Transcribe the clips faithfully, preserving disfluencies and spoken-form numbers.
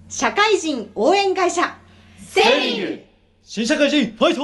社会人応援会社セーリング新社会人ファイト。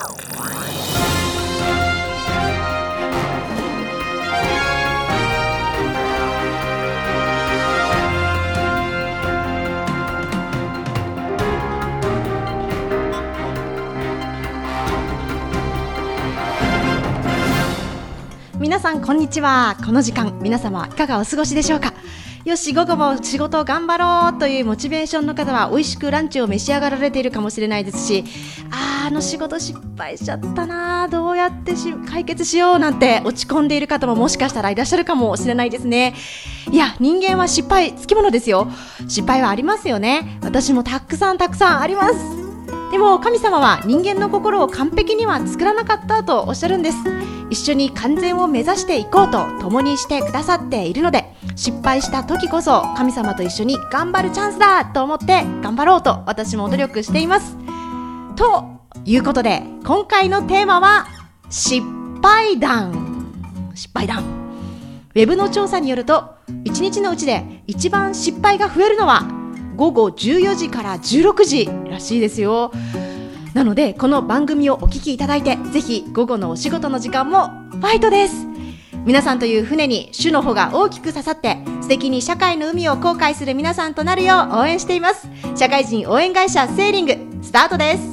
皆さんこんにちは。この時間皆様はいかがお過ごしでしょうか。よし午後も仕事を頑張ろうというモチベーションの方は美味しくランチを召し上がられているかもしれないですし、あーあの仕事失敗しちゃったな、どうやってし解決しようなんて落ち込んでいる方ももしかしたらいらっしゃるかもしれないですね。いや人間は失敗つきものですよ。失敗はありますよね。私もたくさんたくさんあります。でも神様は人間の心を完璧には作らなかったとおっしゃるんです。一緒に完全を目指していこうと共にしてくださっているので、失敗した時こそ神様と一緒に頑張るチャンスだと思って頑張ろうと私も努力しています。ということで今回のテーマは失敗談。失敗談。ウェブの調査によるといちにちのうちで一番失敗が増えるのはごごじゅうよじからじゅうろくじらしいですよ。なのでこの番組をお聞きいただいて、ぜひ午後のお仕事の時間もファイトです。皆さんという船に主の帆が大きく刺さって素敵に社会の海を航海する皆さんとなるよう応援しています。社会人応援会社セーリングスタートです。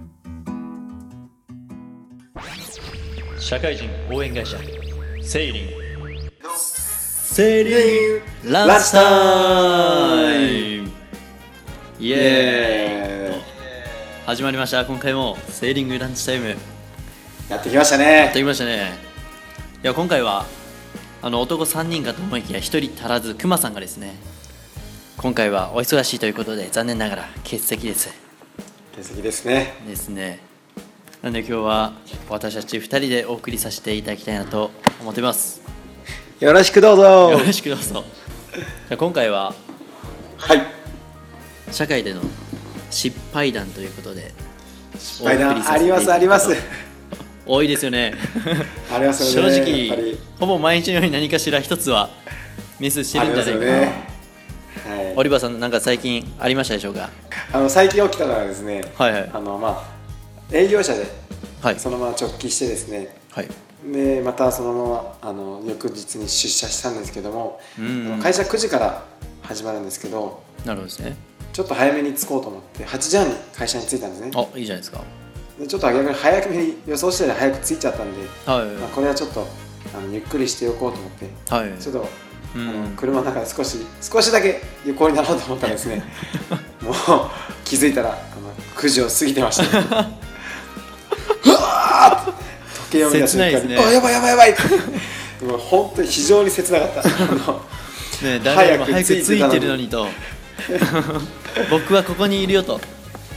社会人応援会社セーリングセーリングランチタイムイエーイ。始まりました。今回もセーリングランチタイムやってきましたね。 やってきましたね。いや今回はあの男さんにんかと思いきやひとり足らずクマさんがですね、今回はお忙しいということで残念ながら欠席です欠席ですねですね。なので今日は私たちふたりでお送りさせていただきたいなと思っています。 よろしくどうぞ。 よろしくどうぞ。じゃあ今回ははい社会での失敗談ということで失敗談ありますあります多いですよねありますよね。 正直ほぼ毎日のように何かしら一つはミスしてるんじゃないかな、ねはい、オリバーさんなんか最近ありましたでしょうか。 あの最近起きたのはですね、 はいはい、 あのまあ営業者ではいそのまま直帰してですね、 はい、 でまたそのままあの翌日に出社したんですけども、 うんあの会社くじから始まるんですけど、 なるほどですね。 ちょっと早めに着こうと思ってはちじはんに会社に着いたんですね。 あ、いいじゃないですか。 でちょっと逆に早めに予想してたより早く着いちゃったんで、 はいまあ、これはちょっとあのゆっくりしておこうと思って、 はい、 ちょっとあのうん車の中で少し少しだけ横になろうと思ったらですねもう気づいたらあのくじを過ぎてましたうわーって時計を見た瞬間に、 切ないですね。 あやばいやばいやばいってもう本当に非常に切なかったあのね、誰よりも早くついてるのにと僕はここにいるよと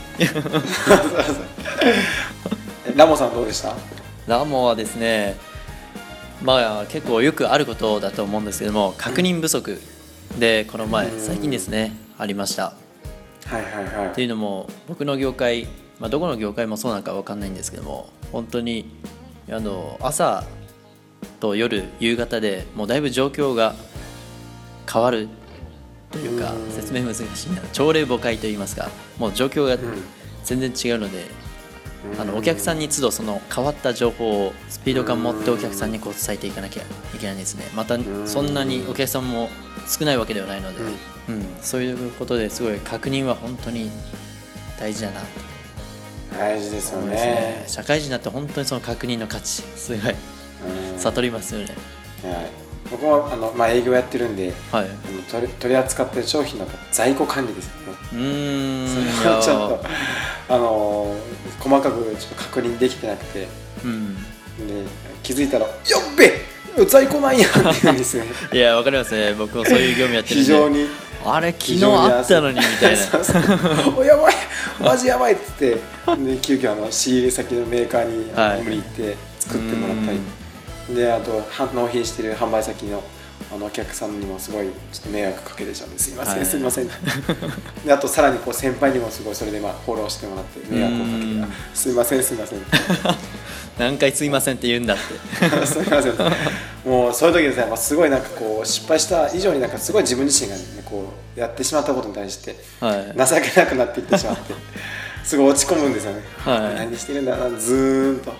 ラモさんどうでした？ ラモはですね、まあ結構よくあることだと思うんですけども、確認不足でこの前最近ですねありました。 はいはいはい。 っていうのも僕の業界、まあ、どこの業界もそうなんか分かんないんですけども、本当にあの朝と夜夕方でもうだいぶ状況が変わるというか、説明難しいな、朝令暮改といいますか、もう状況が全然違うので、あのお客さんに都度その変わった情報をスピード感持ってお客さんにこう伝えていかなきゃいけないんですね。またそんなにお客さんも少ないわけではないので、うん、そういうことですごい確認は本当に大事だなと大事ですよ思いますね。 ね。 社会人になって本当にその確認の価値すごい悟りますよね。 はい、僕もあの、まあ、営業やってるんで、 はい、 あの取り、取り扱ってる商品の在庫管理ですよね。 うーんそれをちょっとあの細かくちょっと確認できてなくて、 うん、 で気づいたら「よっべ在庫ないやん」って言うんですねいやわかりますね。僕もそういう業務やってるんで非常にあれ昨日あったのにみたいなそうそうおやばいマジやばいって言ってで急遽あの仕入れ先のメーカーにはい、 無理行って作ってもらったり、であと納品してる販売先のあのお客さんにもすごいちょっと迷惑かけてちゃうんですいません、はい、すいませんであとさらにこう先輩にもすごいそれでまあフォローしてもらって迷惑をかけてすいませんすいません何回すいませんって言うんだってすいませんもうそういう時ですね、まあ、すごいなんかこう失敗した以上になんかすごい自分自身が、ね、こうやってしまったことに対してはい情けなくなっていってしまってすごい落ち込むんですよね、 はい何してるんだなずーんと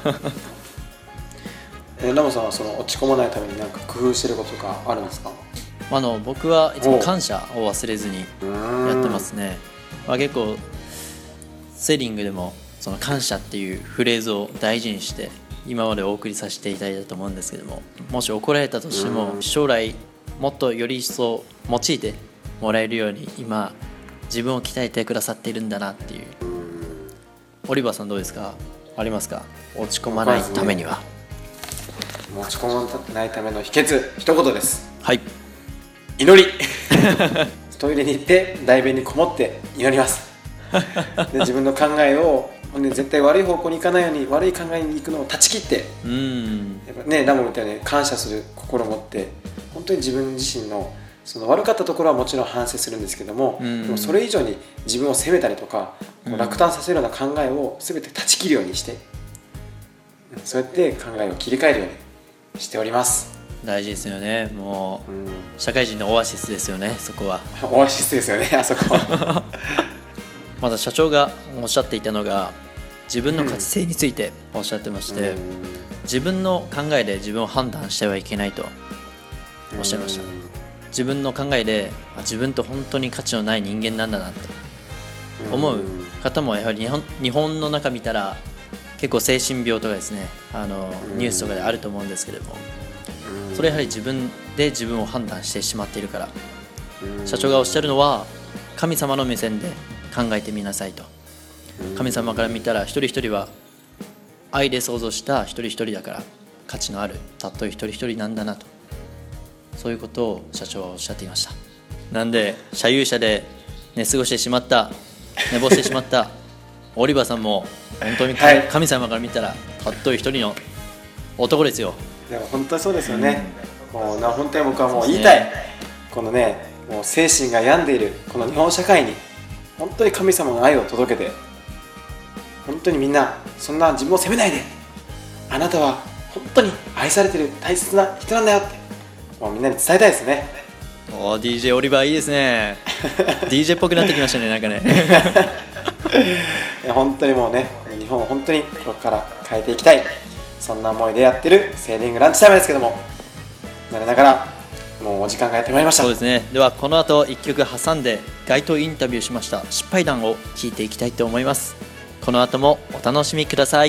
えラモさんはその落ち込まないために何か工夫してることとかあるんですか？ あの僕はいつも感謝を忘れずにやってますね。まあ、結構セーリングでもその感謝っていうフレーズを大事にして今までお送りさせていただいたと思うんですけども、もし怒られたとしても将来もっとより一層用いてもらえるように今自分を鍛えてくださっているんだなっていう。オリバーさんどうですか？ありますか？落ち込まないためには。 持ち込まないための秘訣一言です。 はい、 祈りトイレに行って大便にこもって祈りますで自分の考えを、ね、絶対悪い方向に行かないように悪い考えに行くのを断ち切ってうんやっぱ、ね、ラモみたいに感謝する心を持って本当に自分自身のその悪かったところはもちろん反省するんですけども、でもそれ以上に自分を責めたりとか、こう落胆させるような考えを全て断ち切るようにして、そうやって考えを切り替えるようにしております。 大事ですよね。もう、 うん、 社会人のオアシスですよね、そこは。 オアシスですよね、あそこはまた社長がおっしゃっていたのが自分の価値性についておっしゃってまして、うん、自分の考えで自分を判断してはいけないとおっしゃいました。うん、自分の考えで自分と本当に価値のない人間なんだなと思う方もやはり日本、日本の中見たら結構精神病とかですね、あのニュースとかであると思うんですけれども、それやはり自分で自分を判断してしまっているから、社長がおっしゃるのは神様の目線で考えてみなさいと。神様から見たら一人一人は愛で創造した一人一人だから価値のあるたっとい一人一人なんだなと、そういうことを社長はおっしゃっていました。なんで社有車で寝過ごしてしまった寝坊してしまったオリバーさんも本当に神様から見たらたっとい一人の男ですよ。 でも本当にそうですよね、うん、もうな本当に僕はもう言いたい、ね、このねもう精神が病んでいるこの日本社会に本当に神様の愛を届けて、本当にみんなそんな自分を責めないで、あなたは本当に愛されてる大切な人なんだよってもうみんなに伝えたいですね。 おー ディージェー オリバーいいですねディージェー っぽくなってきましたね、なんかねいや本当にもうね日本を本当にここから変えていきたい、そんな思いでやってるセーリングランチタイムですけども、なれながらもうお時間がやってまいりました。 そうですね。ではこの後いっきょく挟んで街頭インタビューしました失敗談を聞いていきたいと思います。この後もお楽しみください。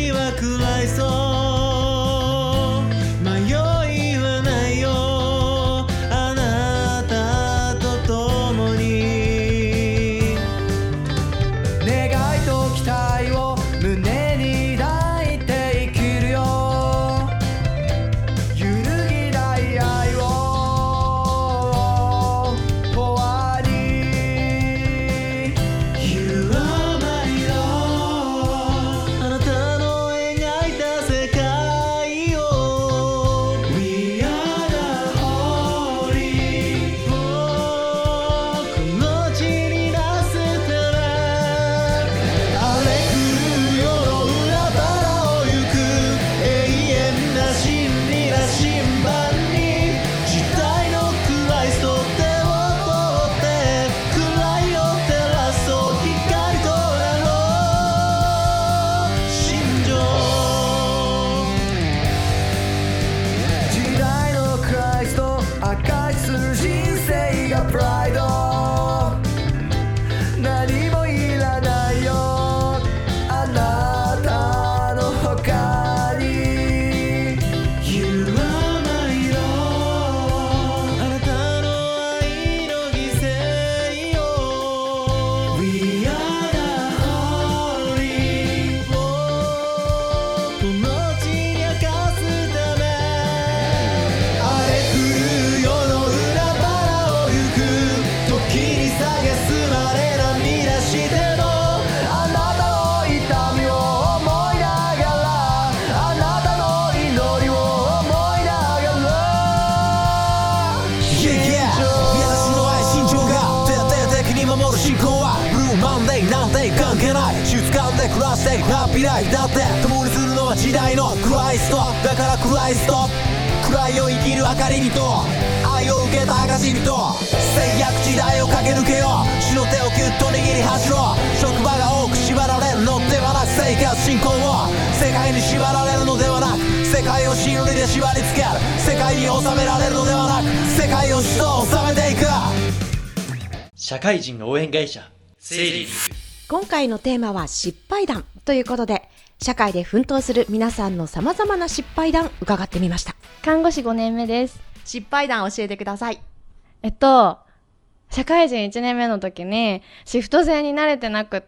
迷いはないよしてハッピーライフだって共にするのは時代のクライストだからクライスト暗いを生きる明かりにと愛を受けた証にと制約時代を駆け抜けよう死の手をギュッと握り走ろう職場が多く縛られるのではなく生活進行を世界に縛られるのではなく世界を真理で縛り付ける世界に収められるのではなく世界を主と収めていく社会人応援会社セーリング。 今回のテーマは失敗談ということで、社会で奮闘する皆さんの様々な失敗談伺ってみました。 看護師ごねんめです。 失敗談教えてください。 えっと、社会人いちねんめの時にシフト制に慣れてなくって、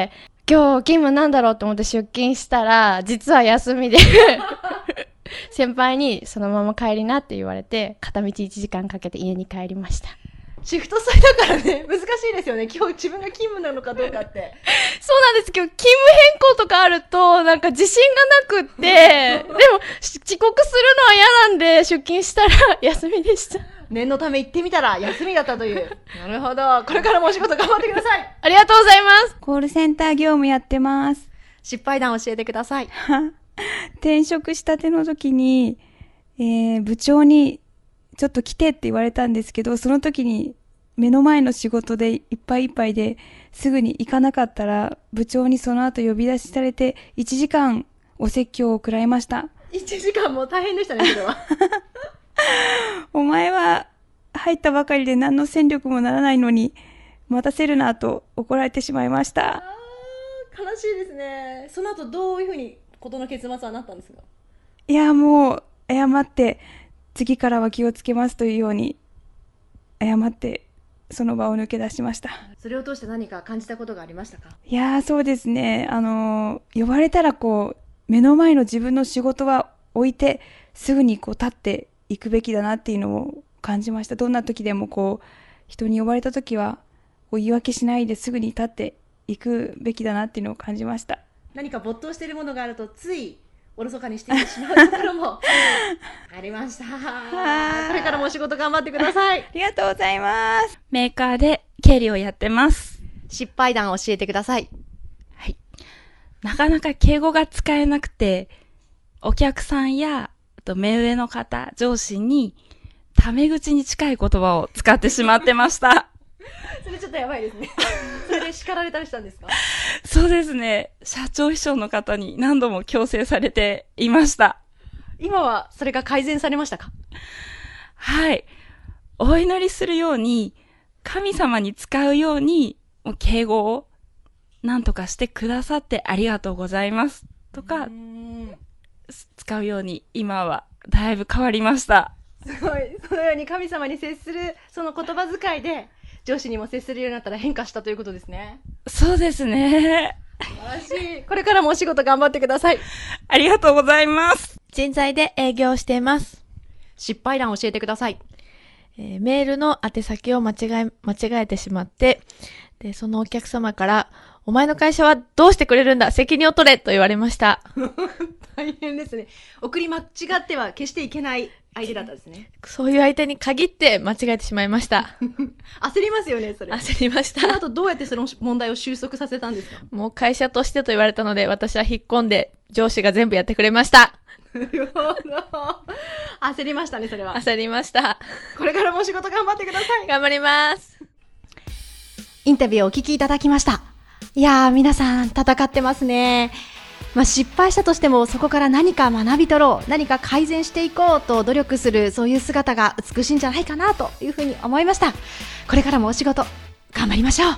今日勤務なんだろうと思って出勤したら、実は休みで先輩にそのまま帰りなって言われて、片道いちじかんかけて家に帰りました。 シフト制だからね、難しいですよね。今日自分が勤務なのかどうかって。 そうなんですけど、勤務変更とかあると、なんか自信がなくって、でも遅刻するのは嫌なんで、出勤したら休みでした。 念のため行ってみたら休みだったという。なるほど。これからもお仕事頑張ってください。 ありがとうございます。 コールセンター業務やってます。 失敗談教えてください。 転職したての時に、えー、部長にちょっと来てって言われたんですけど、その時に目の前の仕事でいっぱいいっぱいですぐに行かなかったら、部長にその後呼び出しされていちじかんお説教を食らいました。 いちじかんも大変でしたね、それは。 お前は入ったばかりで何の戦力もならないのに待たせるなと怒られてしまいました。 あー、悲しいですね。その後どういうふうに事の結末はなったんですか？ いや、もう謝って次からは気をつけますというように謝ってその場を抜け出しました。 それを通して何か感じたことがありましたか？ いやー、そうですね。あのー、呼ばれたらこう目の前の自分の仕事は置いてすぐにこう立っていくべきだなっていうのを感じました。どんな時でもこう人に呼ばれた時はこう言い訳しないですぐに立っていくべきだなっていうのを感じました。 何か没頭しているものがあるとついおろそかにしてしまうところもありました。これからもお仕事頑張ってください。 ありがとうございます。 メーカーで経理をやってます。 失敗談教えてください。 はい。なかなか敬語が使えなくて、お客さんやあと目上の方、上司にタメ口に近い言葉を使ってしまってました。 それちょっとやばいですね。それで叱られたりしたんですか？ そうですね。社長秘書の方に何度も強制されていました。 今はそれが改善されましたか？ はい。お祈りするように、神様に使うように、もう敬語を何とかしてくださってありがとうございますとか、使うように今はだいぶ変わりました。 すごい。そのように神様に接するその言葉遣いで上司にも接するようになったら変化したということですね。 そうですね。 素晴らしい。これからもお仕事頑張ってください。 ありがとうございます。 人材で営業しています。 失敗談教えてください。 えー、メールの宛先を間違え、間違えてしまって、で、そのお客様から、お前の会社はどうしてくれるんだ、責任を取れと言われました。 大変ですね。送り間違っては決していけない相手だったですね。 そういう相手に限って間違えてしまいました。 焦りますよね、それ。 焦りました。 その後どうやってその問題を収束させたんですか？ もう会社としてと言われたので、私は引っ込んで、上司が全部やってくれました。 なるほど。焦りましたね、それは。 焦りました。 これからもお仕事頑張ってください。 頑張ります。 インタビューをお聞きいただきました。いやー、皆さん戦ってますね。まあ、失敗したとしてもそこから何か学び取ろう、何か改善していこうと努力する、そういう姿が美しいんじゃないかなというふうに思いました。これからもお仕事頑張りましょう。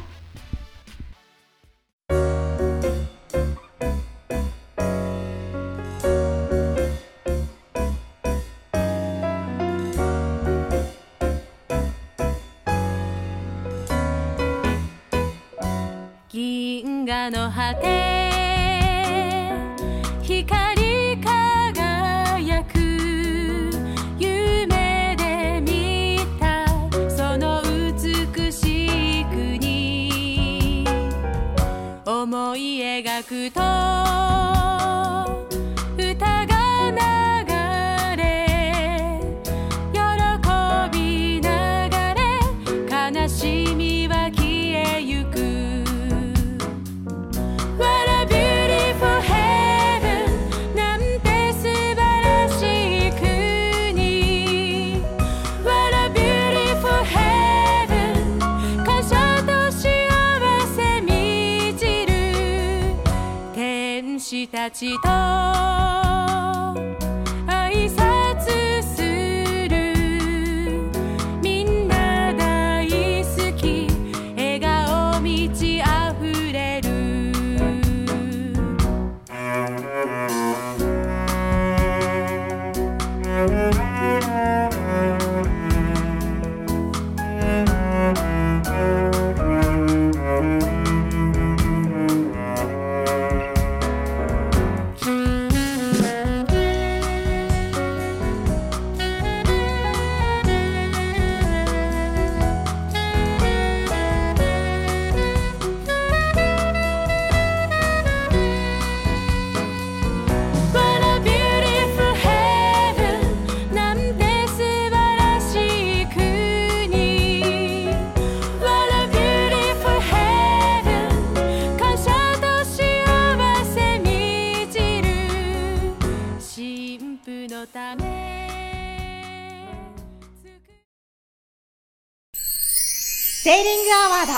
銀河の果て光り輝く夢で見たその美しい国思い描くと歌が流れ喜び流れ悲しみは消えゆくWhat a beautiful たちと挨拶するみんな大好き笑顔満ち溢れるセーリングアワード。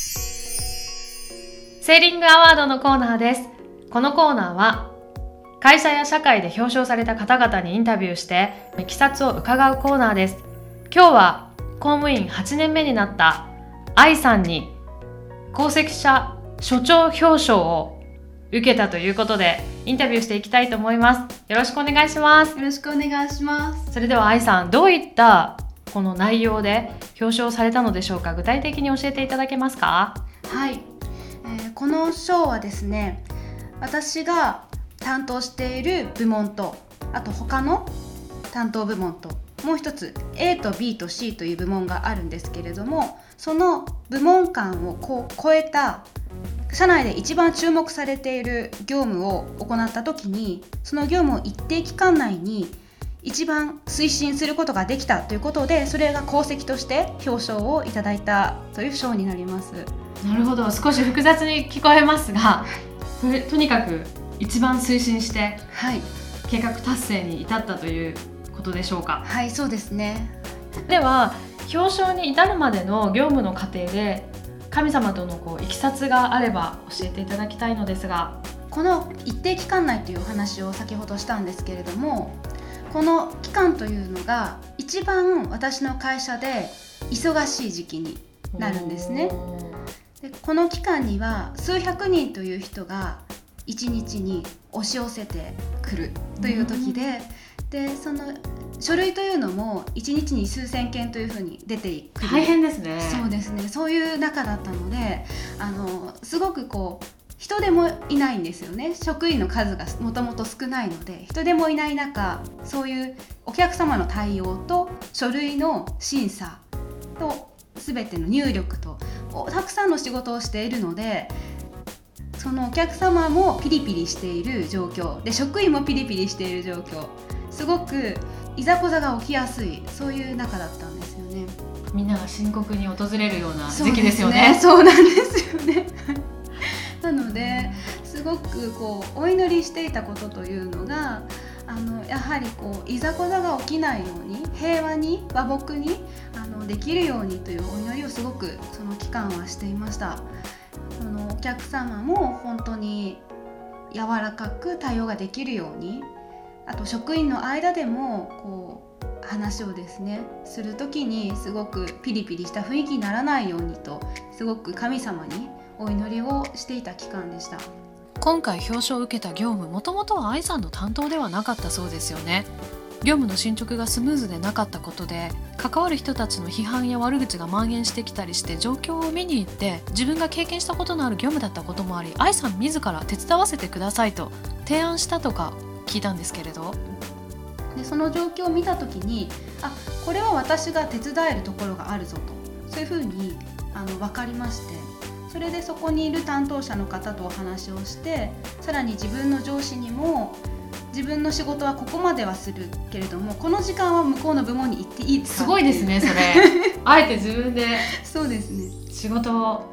セーリングアワードのコーナーです。このコーナーは会社や社会で表彰された方々にインタビューしていきさつを伺うコーナーです。今日は公務員はちねんめになった愛さんに功績者所長表彰を受けたということでインタビューしていきたいと思います。よろしくお願いします。 よろしくお願いします。 それでは愛さん、どういったこの内容で表彰されたのでしょうか。具体的に教えていただけますか。 はい、えー、この賞はですね、私が担当している部門と、あと他の担当部門と、もう一つ A と B と C という部門があるんですけれども、その部門間をこう超えた社内で一番注目されている業務を行ったときに、その業務を一定期間内に一番推進することができたということで、それが功績として表彰をいただいたという賞になります。 なるほど、少し複雑に聞こえますが、それとにかく一番推進して、はい、計画達成に至ったということでしょうか。 はい、そうですね。 では表彰に至るまでの業務の過程で神様とのこういきさつがあれば教えていただきたいのですが。 この一定期間内というお話を先ほどしたんですけれども、この期間というのが一番私の会社で忙しい時期になるんですね。でこの期間には数百人という人が一日に押し寄せてくるという時で、でその書類というのも一日に数千件というふうに出てくる。 大変ですね。 そうですね。そういう中だったので、あのすごくこう人手もいないんですよね。職員の数がもともと少ないので、人手もいない中、そういうお客様の対応と書類の審査と全ての入力とたくさんの仕事をしているので、そのお客様もピリピリしている状況で、職員もピリピリしている状況、すごくいざこざが起きやすい、そういう中だったんですよね。 みんなが深刻に訪れるような時期ですよね。 そうですね。そうなんですよね。なのですごくこうお祈りしていたことというのが、あのやはりこういざこざが起きないように、平和に和睦にあのできるようにというお祈りをすごくその期間はしていました。あのお客様も本当に柔らかく対応ができるように、あと職員の間でもこう話をですねするときにすごくピリピリした雰囲気にならないようにと、すごく神様にお祈りをしていた期間でした。 今回表彰を受けた業務、もともとは愛さんの担当ではなかったそうですよね。業務の進捗がスムーズでなかったことで、関わる人たちの批判や悪口が蔓延してきたりして、状況を見に行って自分が経験したことのある業務だったこともあり、愛さん自ら手伝わせてくださいと提案したとか聞いたんですけれど、 でその状況を見た時に、あ、これは私が手伝えるところがあるぞと、そういうふうにあの分かりまして、それでそこにいる担当者の方とお話をして、さらに自分の上司にも、自分の仕事はここまではするけれども、この時間は向こうの部門に行っていいですか。 すごいですね、それ。あえて自分でそうですね、 仕事を、 はい、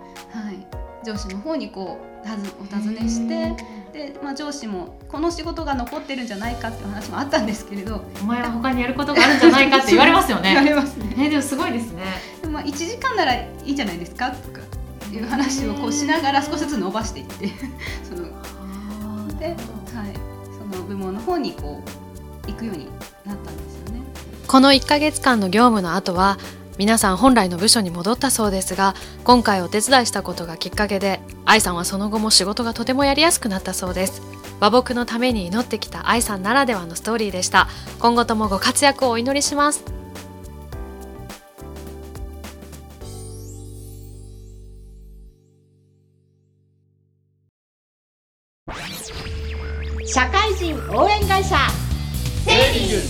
上司の方にこうお尋ねして、で、まあ、上司もこの仕事が残ってるんじゃないかっていう話もあったんですけれど、 お前は他にやることがあるんじゃないかって言われますよね。 言われますね。 えでもすごいですね。 でもまあいちじかんならいいんじゃないですかとかいう話をこうしながら少しずつ伸ばしていってそので、はい、 部門の方にこう行くようになったんですよね。 このいっかげつかんの業務の後は皆さん本来の部署に戻ったそうですが、今回お手伝いしたことがきっかけで愛さんはその後も仕事がとてもやりやすくなったそうです。和睦のために祈ってきた愛さんならではのストーリーでした。今後ともご活躍をお祈りします。 社会人応援会社セーリング。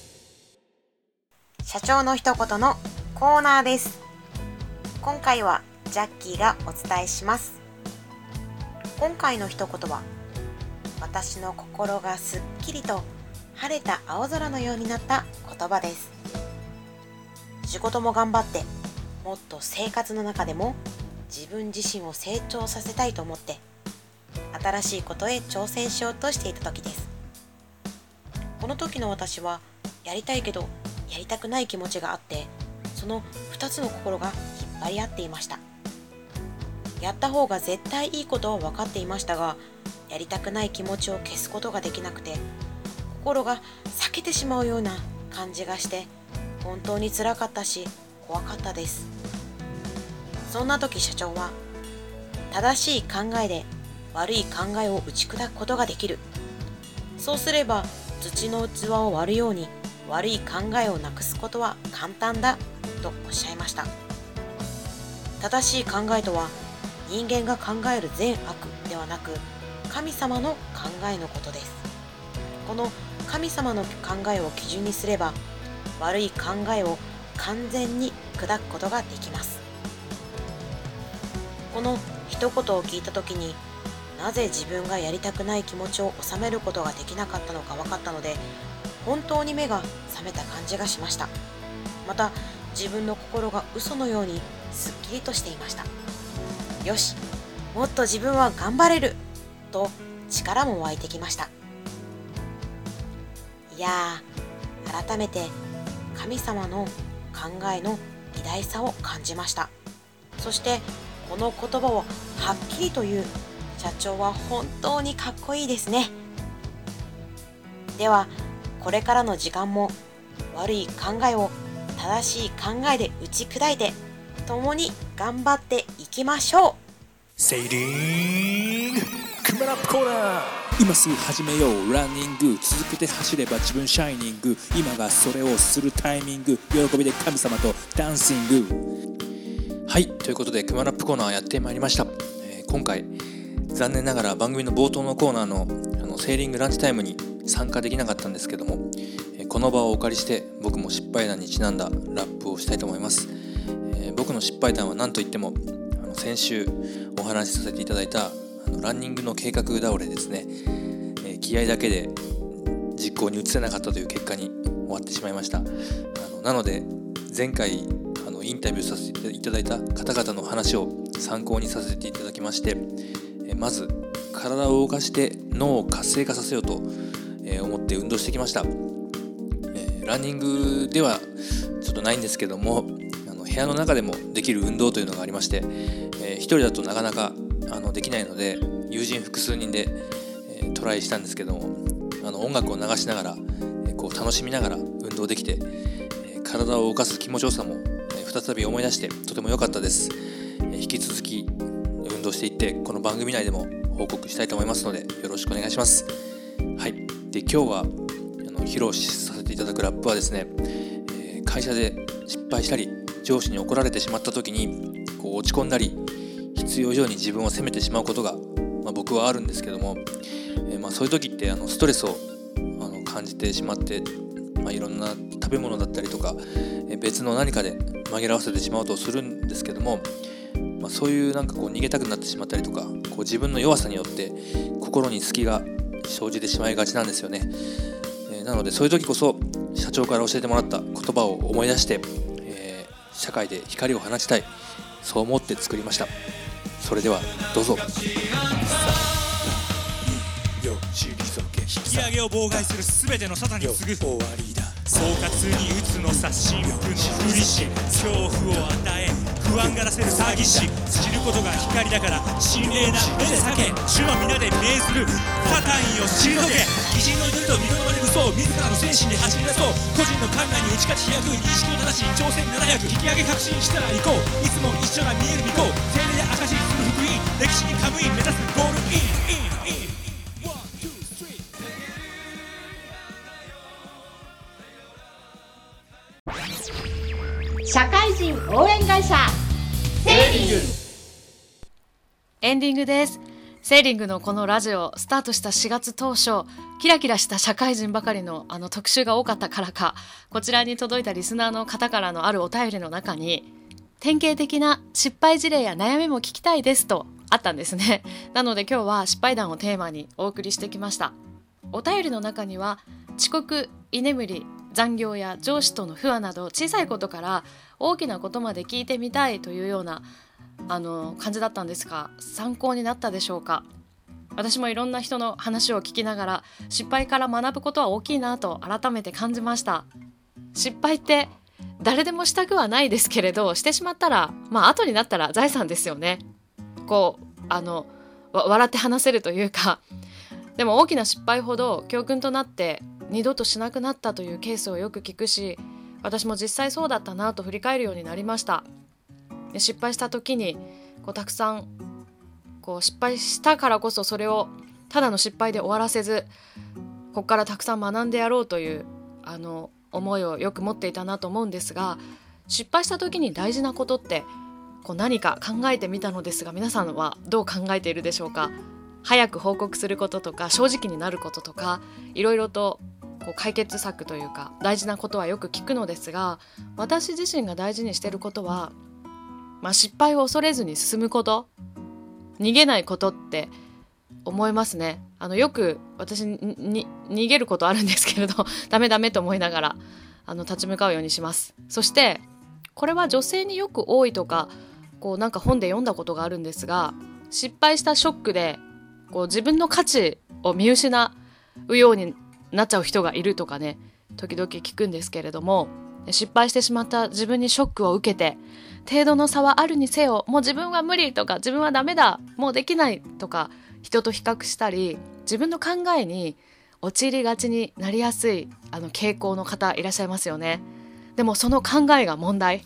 社長の一言のコーナーです。今回はジャッキーがお伝えします。今回の一言は、私の心がすっきりと晴れた青空のようになった言葉です。仕事も頑張って、もっと生活の中でも自分自身を成長させたいと思って新しいことへ挑戦しようとしていた時です。この時の私はやりたいけどやりたくない気持ちがあって、そのふたつの心が引っ張り合っていました。やった方が絶対いいことは分かっていましたが、やりたくない気持ちを消すことができなくて、心が裂けてしまうような感じがして、本当に辛かったし怖かったです。そんな時社長は、正しい考えで悪い考えを打ち砕くことができる。そうすれば土の器を割るように悪い考えをなくすことは簡単だとおっしゃいました。正しい考えとは、人間が考える善悪ではなく神様の考えのことです。この神様の考えを基準にすれば、悪い考えを完全に砕くことができます。この一言を聞いたときに、なぜ自分がやりたくない気持ちを収めることができなかったのか分かったので、本当に目が覚めた感じがしました。また自分の心が嘘のようにすっきりとしていました。よし、もっと自分は頑張れると力も湧いてきました。いやー、改めて神様の考えの偉大さを感じました。そしてこの言葉をはっきりと言う社長は本当にかっこいいですね。ではこれからの時間も悪い考えを正しい考えで打ち砕いて、共に頑張っていきましょう。 セーリングクマラップコーナー、今すぐ始めようランニング、続けて走れば自分シャイニング、今がそれをするタイミング、喜びで神様とダンシング。 はい、ということでクマラップコーナーやってまいりました。えー、今回残念ながら番組の冒頭のコーナーのあのセーリングランチタイムに参加できなかったんですけども、えー、この場をお借りして僕も失敗談にちなんだラップをしたいと思います。えー、僕の失敗談は何といっても、あの先週お話しさせていただいたあのランニングの計画倒れですね。えー、気合だけで実行に移せなかったという結果に終わってしまいました。あのなので前回あのインタビューさせていただいた方々の話を参考にさせていただきまして、えー、まず体を動かして脳を活性化させようと、えー、思って運動してきました。えー、ランニングではちょっとないんですけども、あの部屋の中でもできる運動というのがありまして、えー、一人だとなかなかあのできないので、友人複数人で、えー、トライしたんですけども、あの音楽を流しながら、えー、こう楽しみながら運動できて、えー、体を動かす気持ちよさも、えー、再び思い出してとても良かったです。えー、引き続き運動していってこの番組内でも報告したいと思いますので、よろしくお願いします。はい。で、今日はあの披露させていただくラップはですね、えー、会社で失敗したり上司に怒られてしまった時にこう落ち込んだり、必要以上に自分を責めてしまうことが、まあ、僕はあるんですけども、えーまあ、そういう時ってあのストレスをあの感じてしまって、まあ、いろんな食べ物だったりとか、えー、別の何かで紛らわせてしまうとするんですけども、まあ、そういうなんかこう逃げたくなってしまったりとか、こう自分の弱さによって心に隙が生じてしまいがちなんですよね。えー、なのでそういう時こそ社長から教えてもらった言葉を思い出して、えー、社会で光を放ちたい、そう思って作りました。それではどうぞ。 引き上げを妨害するすべての沙汰に次ぐ終わりだ。 総括に打つのさ深刻のふりし恐怖を与え不安がらせる詐欺師知ることが光だから心霊な目で避け主の皆で命ずるサタンよ退け偉人の祈りと御言葉で嘘を自らの精神で走り出そう個人の考えに打ち勝ち飛躍認識を正し挑戦ななひゃく引き上げ確信したら行こういつも一緒が見える御子精霊で証しする福音歴史にカムイン目指すゴールインインイン社会人応援会社セーリング。 エンディングです。セーリングのこのラジオスタートしたしがつ当初、キラキラした社会人ばかりのあの特集が多かったからか、こちらに届いたリスナーの方からのあるお便りの中に典型的な失敗事例や悩みも聞きたいですとあったんですね。なので今日は失敗談をテーマにお送りしてきました。お便りの中には遅刻、居眠り、残業や上司との不和など小さいことから大きなことまで聞いてみたいというようなあの感じだったんですが、参考になったでしょうか。私もいろんな人の話を聞きながら失敗から学ぶことは大きいなと改めて感じました。失敗って誰でもしたくはないですけれど、してしまったらまあ後になったら財産ですよね。こうあの笑って話せるというか。でも大きな失敗ほど教訓となって二度としなくなったというケースをよく聞くし、私も実際そうだったなと振り返るようになりました。で失敗した時にこうたくさんこう失敗したからこそそれをただの失敗で終わらせず、ここからたくさん学んでやろうというあの思いをよく持っていたなと思うんですが、失敗した時に大事なことってこう何か考えてみたのですが、皆さんはどう考えているでしょうか。早く報告することとか正直になることとかいろいろとこう解決策というか大事なことはよく聞くのですが、私自身が大事にしていることは、まあ、失敗を恐れずに進むこと、逃げないことって思いますね。あのよく私にに逃げることあるんですけれどダメダメと思いながらあの立ち向かうようにします。そしてこれは女性によく多いとかこうなんか本で読んだことがあるんですが、失敗したショックでこう自分の価値を見失うようになっちゃう人がいるとかね、時々聞くんですけれども、失敗してしまった自分にショックを受けて程度の差はあるにせよ、もう自分は無理とか自分はダメだ、もうできないとか人と比較したり自分の考えに陥りがちになりやすいあの傾向の方いらっしゃいますよね。でもその考えが問題。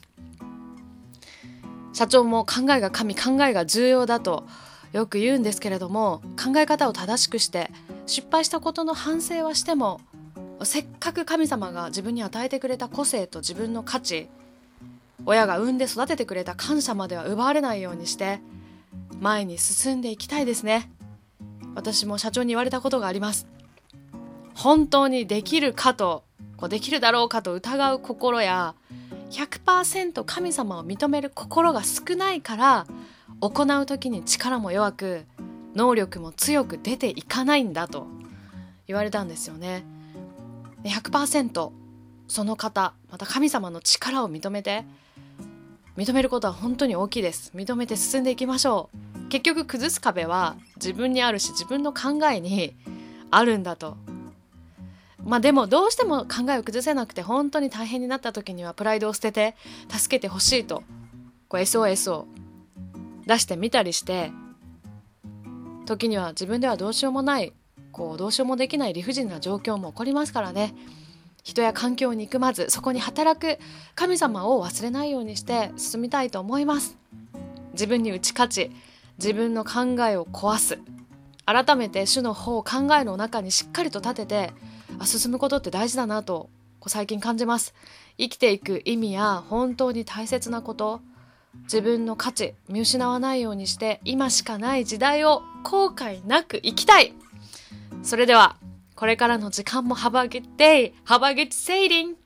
社長も考えが神、考えが重要だとよく言うんですけれども、考え方を正しくして失敗したことの反省はしても、せっかく神様が自分に与えてくれた個性と自分の価値、親が産んで育ててくれた感謝までは奪われないようにして前に進んでいきたいですね。私も社長に言われたことがあります。本当にできるかと、こうできるだろうかと疑う心や ひゃくパーセント 神様を認める心が少ないから行う時に力も弱く能力も強く出ていかないんだと言われたんですよね。ひゃくパーセント その方、また神様の力を認めて、認めることは本当に大きいです。認めて進んでいきましょう。結局崩す壁は自分にあるし自分の考えにあるんだと。まあでもどうしても考えを崩せなくて本当に大変になった時にはプライドを捨てて助けてほしいとこう エスオーエス を出してみたりして、時には自分ではどうしようもないこうどうしようもできない理不尽な状況も起こりますからね。人や環境を憎まずそこに働く神様を忘れないようにして進みたいと思います。自分に打ち勝ち自分の考えを壊す、改めて主の方を考えの中にしっかりと立ててあ進むことって大事だなとこう最近感じます。生きていく意味や本当に大切なこと、自分の価値見失わないようにして今しかない時代を後悔なく生きたい。それではこれからの時間もHave a good day, Have a good sailing